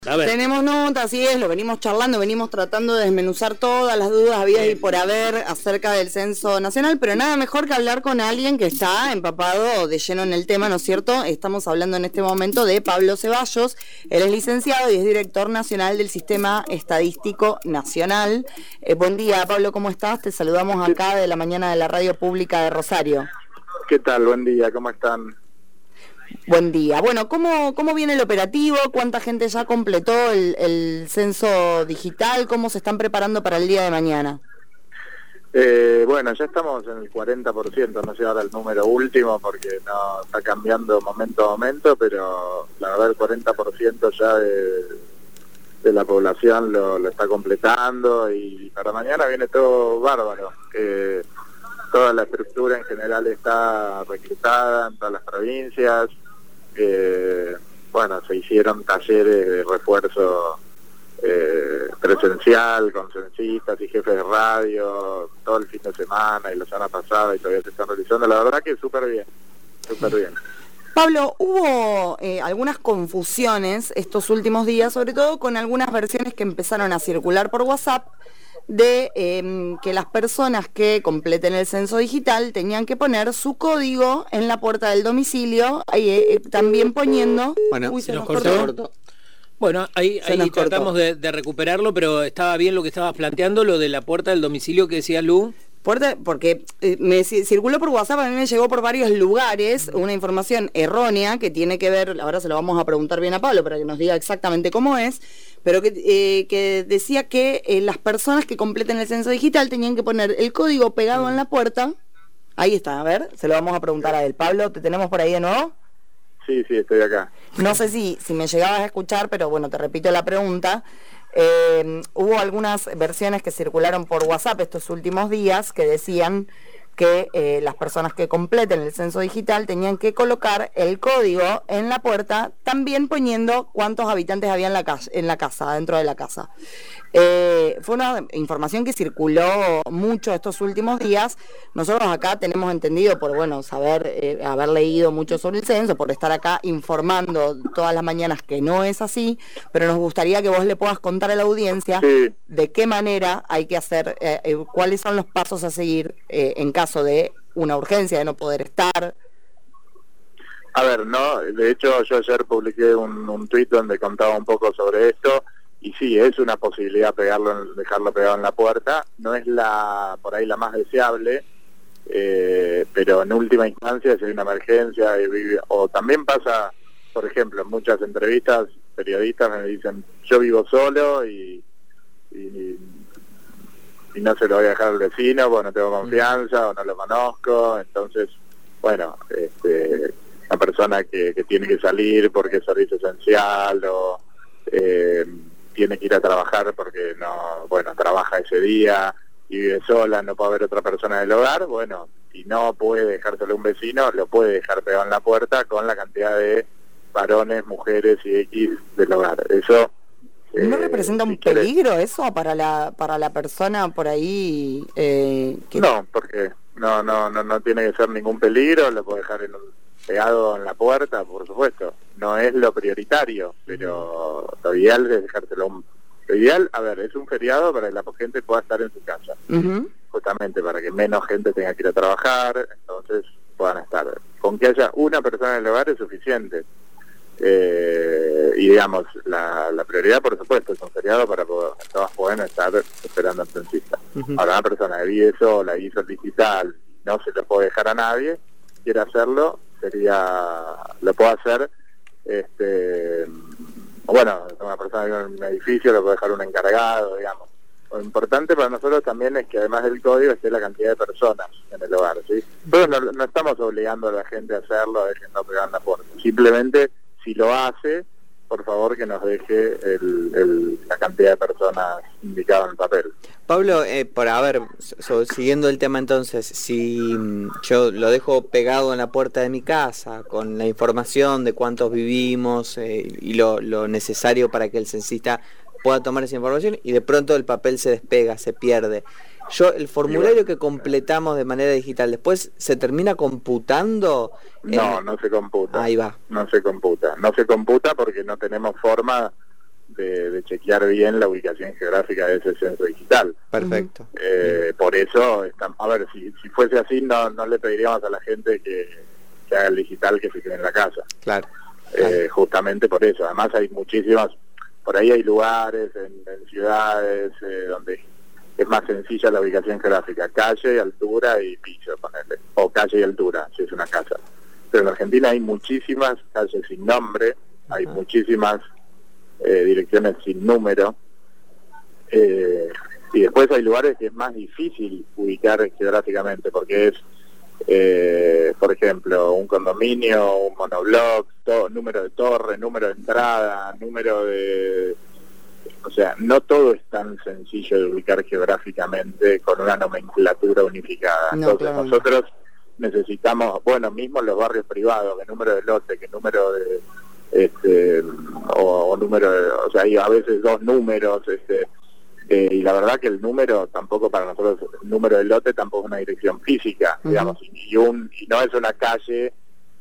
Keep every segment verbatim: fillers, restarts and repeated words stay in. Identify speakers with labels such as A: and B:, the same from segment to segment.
A: A ver.
B: Tenemos nota, así es, lo venimos charlando, venimos tratando de desmenuzar todas las dudas habidas y por haber acerca del censo nacional, pero nada mejor que hablar con alguien que está empapado de lleno en el tema, ¿no es cierto? Estamos hablando en este momento de Pablo Ceballos, él es licenciado y es director nacional del Sistema Estadístico Nacional. Eh, buen día, Pablo, ¿cómo estás? Te saludamos acá de la mañana de la Radio Pública de Rosario.
C: ¿Qué tal? Buen día, ¿cómo están?
B: Buen día. Bueno, ¿cómo, cómo viene el operativo? ¿Cuánta gente ya completó el, el censo digital? ¿Cómo se están preparando para el día de mañana?
C: Eh, bueno, ya estamos en el cuarenta por ciento, no sé ahora el número último porque no está cambiando momento a momento, pero la verdad el cuarenta por ciento ya de, de la población lo, lo está completando y para mañana viene todo bárbaro. Eh, toda la estructura en general está reclutada en todas las provincias. Eh, bueno, se hicieron talleres de refuerzo eh, presencial con censistas y jefes de radio todo el fin de semana y la semana pasada y todavía se están realizando. La verdad que súper bien, súper bien.
B: Pablo, hubo eh, algunas confusiones estos últimos días, sobre todo con algunas versiones que empezaron a circular por WhatsApp, de eh, que las personas que completen el censo digital tenían que poner su código en la puerta del domicilio, eh, eh, también poniendo...
A: Bueno,
B: Uy,
A: se
B: se
A: nos
B: nos
A: cortó.
B: cortó.
A: Bueno, ahí,
B: Se
A: ahí
B: nos
A: tratamos
B: cortó.
A: de, de recuperarlo, pero estaba bien lo que estabas planteando, lo de la puerta del domicilio que decía Lu.
B: Puerta, porque eh, me ci- circuló por WhatsApp, a mí me llegó por varios lugares una información errónea que tiene que ver, ahora se lo vamos a preguntar bien a Pablo para que nos diga exactamente cómo es, pero que, eh, que decía que eh, las personas que completen el censo digital tenían que poner el código pegado en la puerta. Ahí está, a ver, se lo vamos a preguntar a él. Pablo, ¿te tenemos por ahí de nuevo?
C: Sí, sí, estoy acá.
B: No sé si, si me llegabas a escuchar, pero bueno, te repito la pregunta. Eh, hubo algunas versiones que circularon por WhatsApp estos últimos días que decían que eh, las personas que completen el censo digital tenían que colocar el código en la puerta, también poniendo cuántos habitantes había en la, ca- en la casa, dentro de la casa. Eh, fue una información que circuló mucho estos últimos días. Nosotros acá tenemos entendido, por bueno saber eh, haber leído mucho sobre el censo, por estar acá informando todas las mañanas que no es así, pero nos gustaría que vos le puedas contar a la audiencia
C: Sí.
B: de qué manera hay que hacer, eh, eh, cuáles son los pasos a seguir eh, en caso de una urgencia, de no poder estar.
C: A ver, no, de hecho yo ayer publiqué un, un tuit donde contaba un poco sobre esto y sí, es una posibilidad pegarlo, en- dejarlo pegado en la puerta, no es la por ahí la más deseable, eh, pero en última instancia si hay una emergencia y vive- o también pasa, por ejemplo, en muchas entrevistas periodistas me dicen yo vivo solo y, y, y no se lo voy a dejar al vecino porque no tengo confianza o no lo conozco, entonces bueno, este una persona que, que tiene que salir porque es servicio esencial o eh, tiene que ir a trabajar porque no, bueno, trabaja ese día y vive sola, no puede haber otra persona del hogar, bueno, si no puede dejárselo a un vecino, lo puede dejar pegado en la puerta con la cantidad de varones, mujeres y X del hogar. Eso
B: ¿No
C: eh,
B: representa un
C: si quiere-
B: peligro eso para la para la persona por ahí? Eh, que...
C: No, porque no, no, no, no tiene que ser ningún peligro, lo puede dejar en un, pegado en la puerta, por supuesto. No es lo prioritario, pero lo ideal es dejárselo. Un, lo ideal, a ver, es un feriado para que la gente pueda estar en su casa,
B: Ujú.
C: justamente para que menos gente tenga que ir a trabajar, entonces puedan estar. Con que haya una persona en el hogar es suficiente. Eh, y digamos, la, la prioridad, por supuesto, es un feriado para que todas puedan estar esperando al censista.
A: Uh-huh.
C: Ahora, una persona que vive sola, hizo el digital, no se lo puede dejar a nadie, quiere hacerlo, sería lo puede hacer, este bueno, una persona que vive en un edificio, lo puede dejar un encargado, digamos. Lo importante para nosotros también es que además del código esté la cantidad de personas en el hogar, ¿sí? Pero no, no estamos obligando a la gente a hacerlo, dejando pegar en la puerta. Simplemente, si lo hace, por favor que nos deje el, el, la cantidad de personas indicada en el papel.
D: Pablo, eh, por a ver, so, siguiendo el tema entonces, si mm, yo lo dejo pegado en la puerta de mi casa con la información de cuántos vivimos eh, y lo, lo necesario para que el censista pueda tomar esa información y de pronto el papel se despega, se pierde. Yo, el formulario que completamos de manera digital, después se termina computando.
C: No,
D: en...
C: no se computa.
D: Ahí va.
C: No se computa. No se computa porque no tenemos forma de, de chequear bien la ubicación geográfica de ese censo digital.
D: Perfecto.
C: Eh, por eso, está, a ver, si, si fuese así, no, no le pediríamos a la gente que, que haga el digital, que se quede en la casa.
D: Claro.
C: Eh, justamente por eso. Además hay muchísimas, por ahí hay lugares en, en ciudades eh, donde es más sencilla la ubicación geográfica, calle, altura y piso, ponerle, o calle y altura, si es una casa. Pero en Argentina hay muchísimas calles sin nombre, hay uh-huh. muchísimas eh, direcciones sin número, eh, y después hay lugares que es más difícil ubicar geográficamente, porque es, eh, por ejemplo, un condominio, un monobloc, todo, número de torre, número de entrada, número de... O sea, no todo es tan sencillo de ubicar geográficamente con una nomenclatura unificada.
B: No,
C: Entonces
B: claro.
C: nosotros necesitamos, bueno, mismo los barrios privados, que número de lote, que número de... este o, o número de... O sea, hay a veces dos números, este eh, y la verdad que el número tampoco para nosotros, el número de lote tampoco es una dirección física, uh-huh. digamos, y, y, un, y no es una calle...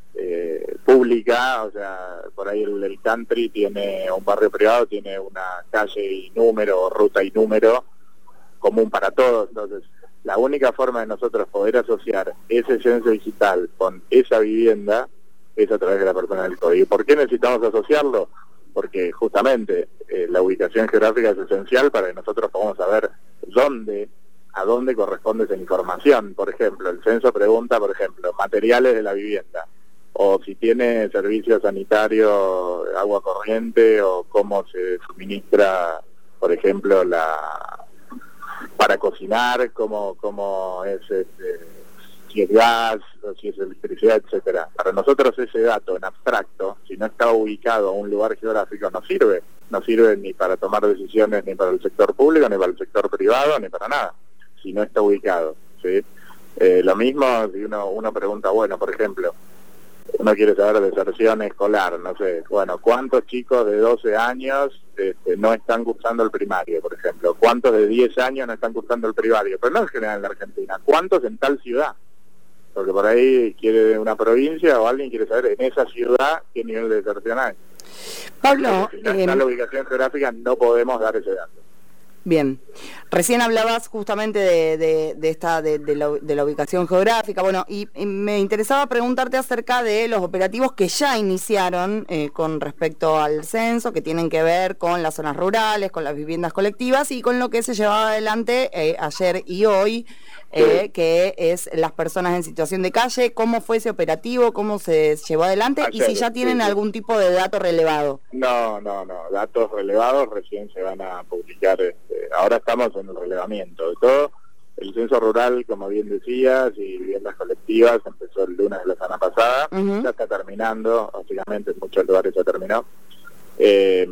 C: Eh, pública, o sea, por ahí el, el country tiene, un barrio privado tiene una calle y número, o ruta y número común para todos. Entonces, la única forma de nosotros poder asociar ese censo digital con esa vivienda es a través de la persona del código. ¿Por qué necesitamos asociarlo? Porque justamente eh, la ubicación geográfica es esencial para que nosotros podamos saber dónde, a dónde corresponde esa información. Por ejemplo, el censo pregunta, por ejemplo, materiales de la vivienda, o si tiene servicio sanitario, agua corriente, o cómo se suministra, por ejemplo, la para cocinar, cómo, cómo es, este, si es gas, o si es electricidad, etcétera. Para nosotros ese dato en abstracto, si no está ubicado en un lugar geográfico, no sirve. No sirve ni para tomar decisiones, ni para el sector público, ni para el sector privado, ni para nada, si no está ubicado, ¿sí? Eh, lo mismo si uno, uno pregunta, bueno, por ejemplo, uno quiere saber deserción escolar, no sé, bueno, ¿cuántos chicos de doce años este, no están cursando el primario, por ejemplo? ¿Cuántos de diez años no están cursando el primario? Pero no en general en la Argentina, ¿cuántos en tal ciudad? Porque por ahí quiere una provincia o alguien quiere saber en esa ciudad qué nivel de deserción hay.
B: Pablo,
C: si no está
B: eh,
C: la ubicación geográfica no podemos dar ese dato.
B: Bien, recién hablabas justamente de, de, de esta de, de, la, de la ubicación geográfica, bueno, y, y me interesaba preguntarte acerca de los operativos que ya iniciaron eh, con respecto al censo, que tienen que ver con las zonas rurales, con las viviendas colectivas y con lo que se llevaba adelante eh, ayer y hoy, eh, sí. que es las personas en situación de calle. ¿Cómo fue ese operativo? ¿Cómo se llevó adelante? Ayer, y si ya tienen sí, algún sí. tipo de dato relevado.
C: No, no, no, datos relevados recién se van a publicar. Este, ahora estamos en el relevamiento de todo. El censo rural, como bien decías, y viviendas colectivas empezó el lunes de la semana pasada. Uh-huh. Ya está terminando, básicamente en muchos lugares ya terminó. Eh,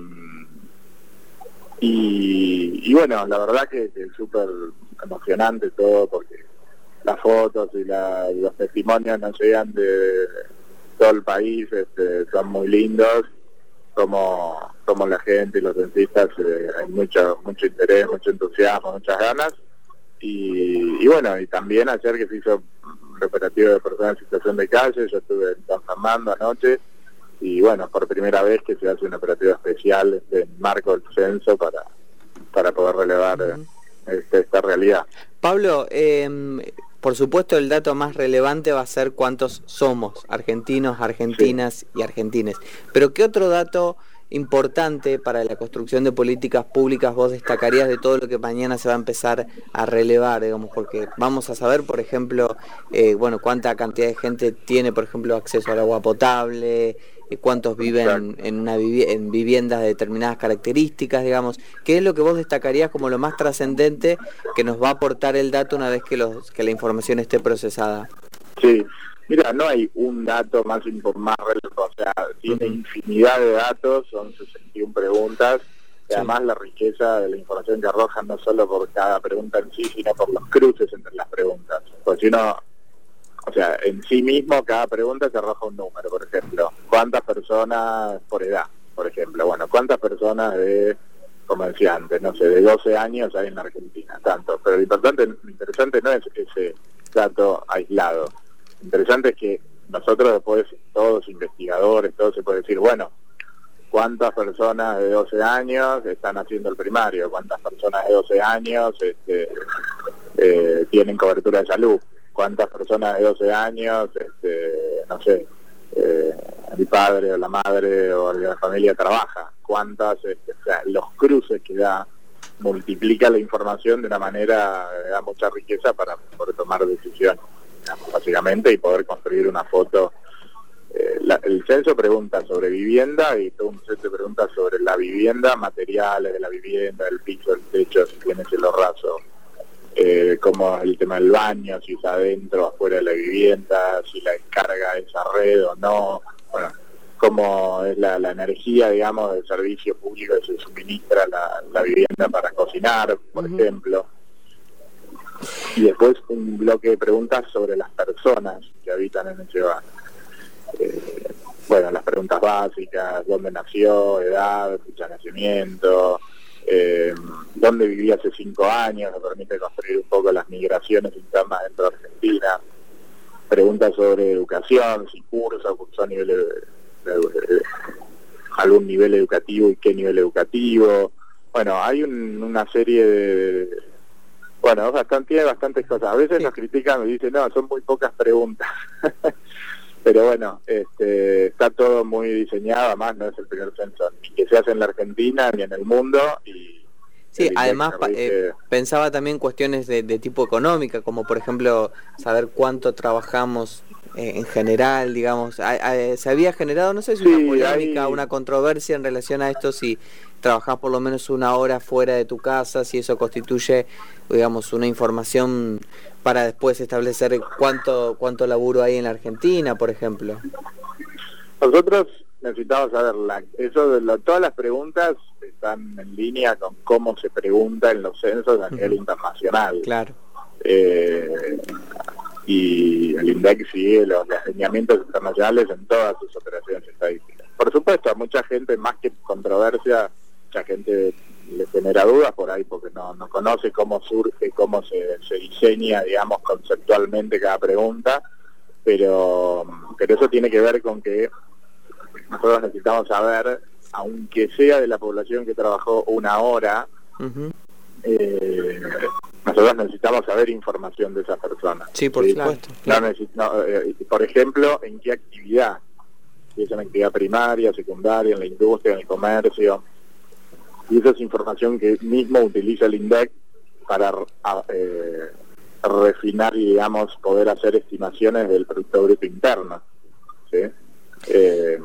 C: y, y bueno, la verdad que, que es súper emocionante todo, porque las fotos y la, los testimonios nos llegan de todo el país, este, son muy lindos. Como, como la gente y los censistas, eh, hay mucho mucho interés, mucho entusiasmo, muchas ganas. Y, y bueno, y también ayer que se hizo un operativo de personas en situación de calle, yo estuve en San Fernando anoche, y bueno, por primera vez que se hace un operativo especial en marco del censo para, para poder relevar uh-huh. este, esta realidad.
D: Pablo, eh, por supuesto el dato más relevante va a ser cuántos somos argentinos, argentinas sí. y argentines. Pero ¿qué otro dato importante para la construcción de políticas públicas vos destacarías de todo lo que mañana se va a empezar a relevar, digamos? Porque vamos a saber, por ejemplo, eh, bueno, cuánta cantidad de gente tiene, por ejemplo, acceso al agua potable, eh, cuántos viven en, una vivi- en viviendas de determinadas características, digamos. ¿Qué es lo que vos destacarías como lo más trascendente que nos va a aportar el dato una vez que, los, que la información esté procesada?
C: Sí. Mira, no hay un dato más más relevante, o sea, tiene uh-huh. infinidad de datos, son sesenta y una preguntas, y sí. además la riqueza de la información que arrojan no solo por cada pregunta en sí, sino por los cruces entre las preguntas. Porque si uno, o sea, en sí mismo cada pregunta se arroja un número, por ejemplo, ¿cuántas personas por edad? Por ejemplo, bueno, ¿cuántas personas de, como decía antes, no sé, de doce años hay en la Argentina? Tanto, pero lo importante, lo interesante no es ese dato aislado. Interesante es que nosotros después, todos investigadores, todos se puede decir, bueno, cuántas personas de doce años están haciendo el primario, cuántas personas de doce años este, eh, tienen cobertura de salud, cuántas personas de doce años, este, no sé, eh, el padre o la madre o la familia trabaja, cuántas, este, o sea, los cruces que da, multiplica la información de una manera, eh, da mucha riqueza para poder tomar decisiones, digamos, básicamente, y poder construir una foto. Eh, la, el censo pregunta sobre vivienda y todo un set de preguntas sobre la vivienda, materiales de la vivienda, el piso, el techo, si tiene cielo raso, eh, como el tema del baño, si es adentro o afuera de la vivienda, si la descarga es a red o no, bueno, cómo es la, la energía, digamos, del servicio público que se suministra la, la vivienda para cocinar, por uh-huh. ejemplo. Y después un bloque de preguntas sobre las personas que habitan en ese barrio. Eh, bueno, las preguntas básicas: dónde nació, edad, fecha de nacimiento, eh, dónde vivía hace cinco años, nos permite construir un poco las migraciones internas dentro de Argentina. Preguntas sobre educación, si cursa o cursó a nivel de, de, de, de, algún nivel educativo y qué nivel educativo. Bueno, hay un, una serie de... Bueno, bastante, tiene bastantes cosas. A veces sí. Nos critican y dicen, no, son muy pocas preguntas. Pero bueno, este, está todo muy diseñado, además no es el primer censo ni que se hace en la Argentina ni en el mundo. Y
D: sí, además eh, pensaba también cuestiones de, de tipo económica, como por ejemplo saber cuánto trabajamos eh, en general, digamos. A, a, se había generado, no sé si sí, una polémica, hay... una controversia en relación a esto, si trabajás por lo menos una hora fuera de tu casa, si eso constituye, digamos, una información para después establecer cuánto cuánto laburo hay en la Argentina, por ejemplo.
C: Nosotros necesitamos saber, la, eso de lo, todas las preguntas están en línea con cómo se pregunta en los censos a nivel uh-huh. internacional.
D: Claro.
C: Eh, y el INDEC sigue los, los lineamientos internacionales en todas sus operaciones estadísticas. Por supuesto, a mucha gente, más que controversia, mucha gente le genera dudas por ahí porque no, no conoce cómo surge, cómo se, se diseña, digamos, conceptualmente cada pregunta, pero, pero eso tiene que ver con que nosotros necesitamos saber, aunque sea de la población que trabajó una hora, uh-huh. eh, nosotros necesitamos saber información de esa persona.
D: Sí, por
C: ¿sí?
D: supuesto.
C: No, no, no, eh, por ejemplo, en qué actividad, si es una actividad primaria, secundaria, en la industria, en el comercio. Y esa es información que mismo utiliza el INDEC para eh, refinar y, digamos, poder hacer estimaciones del Producto Bruto Interno, ¿sí? Eh,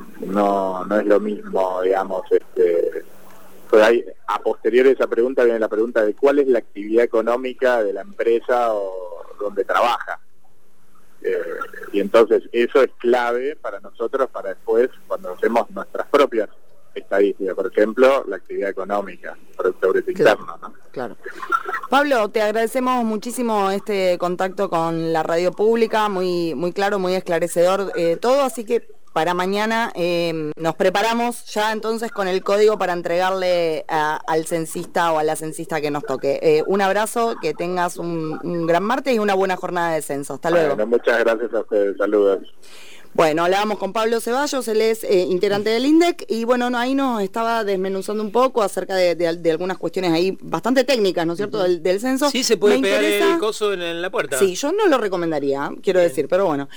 C: no no es lo mismo, digamos, este, pues hay, a posteriori de esa pregunta viene la pregunta de cuál es la actividad económica de la empresa o donde trabaja. Eh, y entonces eso es clave para nosotros para después, cuando hacemos nuestras propias estadística, por ejemplo, la actividad económica, Producto Bruto Interno,
B: claro,
C: ¿no?
B: Claro. Pablo, te agradecemos muchísimo este contacto con la radio pública, muy muy claro, muy esclarecedor eh, todo, así que para mañana eh, nos preparamos ya entonces con el código para entregarle a, al censista o a la censista que nos toque. Eh, un abrazo, que tengas un, un gran martes y una buena jornada de censo. Hasta luego.
C: Bueno, muchas gracias a ustedes, saludos.
B: Bueno, hablábamos con Pablo Ceballos, él es eh, integrante del INDEC, y bueno, no, ahí nos estaba desmenuzando un poco acerca de, de, de algunas cuestiones ahí bastante técnicas, ¿no es cierto?, del, del censo.
A: Sí, se puede
B: Me
A: pegar
B: interesa...
A: el coso en, en la puerta.
B: Sí, yo no lo recomendaría, quiero Bien. decir, pero bueno.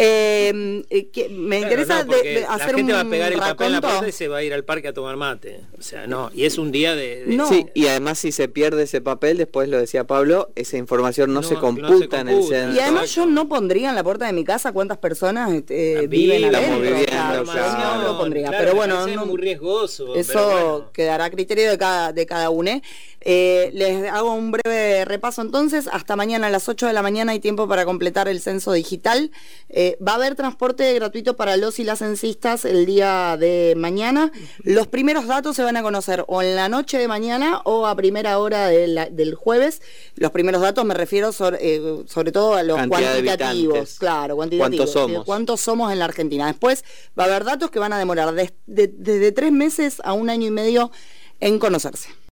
B: Eh, eh, que me claro,
A: no,
B: interesa de, de hacer
A: la gente
B: un
A: va a pegar el
B: raconto.
A: papel en la puerta y se va a ir al parque a tomar mate. O sea, no, y es un día de... de...
B: No.
D: Sí, y además si se pierde ese papel, después lo decía Pablo, esa información no, no, se, computa no se computa en el censo.
B: Y además yo no pondría en la puerta de mi casa cuántas personas eh, viven adentro. Claro, claro, no lo pondría, claro, pero bueno,
A: no, muy riesgoso.
B: Eso
A: pero bueno.
B: quedará a criterio de cada de cada uno. Eh, les hago un breve repaso entonces. Hasta mañana a las ocho de la mañana hay tiempo para completar el censo digital. Eh, va a haber transporte gratuito para los y las censistas el día de mañana. Los primeros datos se van a conocer o en la noche de mañana o a primera hora de la, del jueves. Los primeros datos me refiero sobre, eh, sobre todo a los
D: Cantidad
B: cuantitativos. Claro, cuantitativos.
D: ¿Cuántos somos?
B: ¿Cuántos somos en la Argentina? Después va a haber datos que van a demorar desde de, de, de tres meses a un año y medio en conocerse.